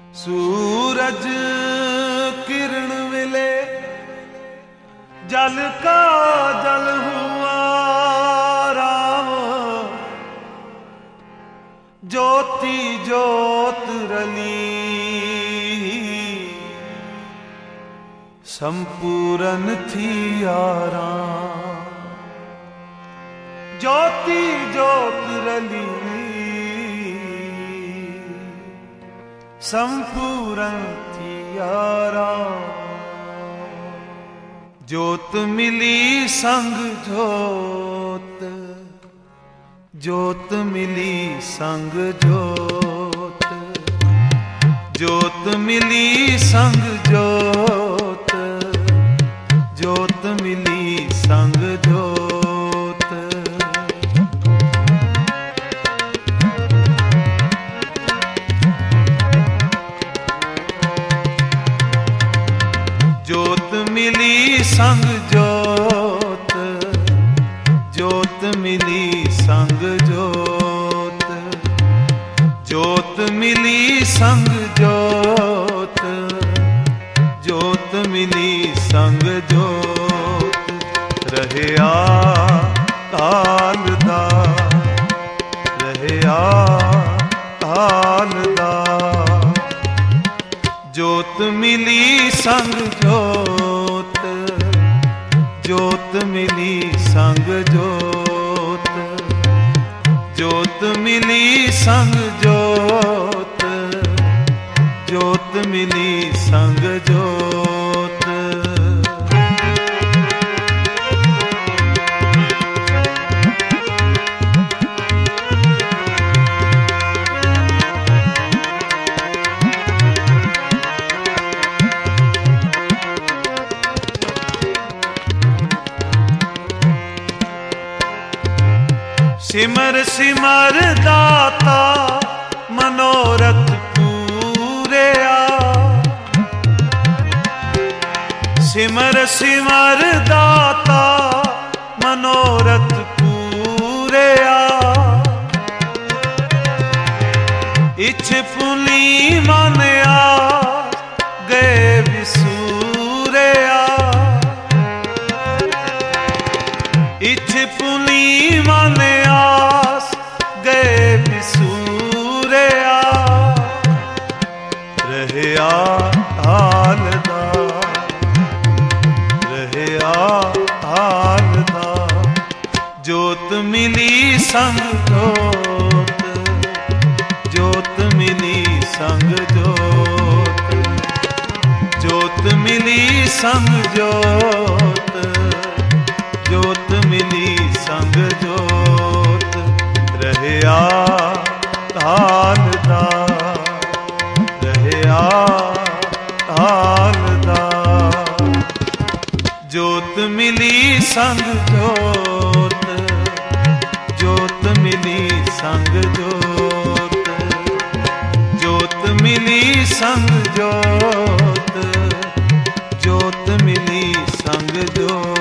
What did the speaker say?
सूरज किरण विले जल का जल हुआ राम, ज्योति ज्योत रली संपूर्ण थी आराम। ज्योति ज्योत रली संपूर्ण थी आराम। ज्योत मिली संग ज्योत, ज्योत मिली संग ज्योत, ज्योत मिली संग ज्योत, ज्योत मिली संग ज्योत। ज्योत मिली संग ज्योत, ज्योत मिली संग ज्योत, ज्योत मिली संग ज्योत, ज्योत मिली संग ज्योत। रहे काल दा, रहे काल दा। ज्योत मिली संग ज्योत, ज्योत मिली संग ज्योत, ज्योत मिली संग ज्योत, ज्योत मिली संग ज्योत। सिमर सिमर दाता मनोरथ पूरे आ। सिमर सिमर दाता मनोरथ पूरे आ। इछ पुनी मन आ गए विसूरे आ। इछ पुनी मन आस गए विसूरे आ। रहे हाल दा, रहे हाल दा। ज्योत मिली संग ज्योत, ज्योत मिली संग ज्योत, ज्योत मिली संग ज्योत, ज्योत मिली संग ज्योत। रहे काल दा, रहे काल दा। ज्योत मिली संग ज्योत, ज्योत मिली संग ज्योत, ज्योत मिली संग ज्योत, ज्योत मिली संग ज्योत।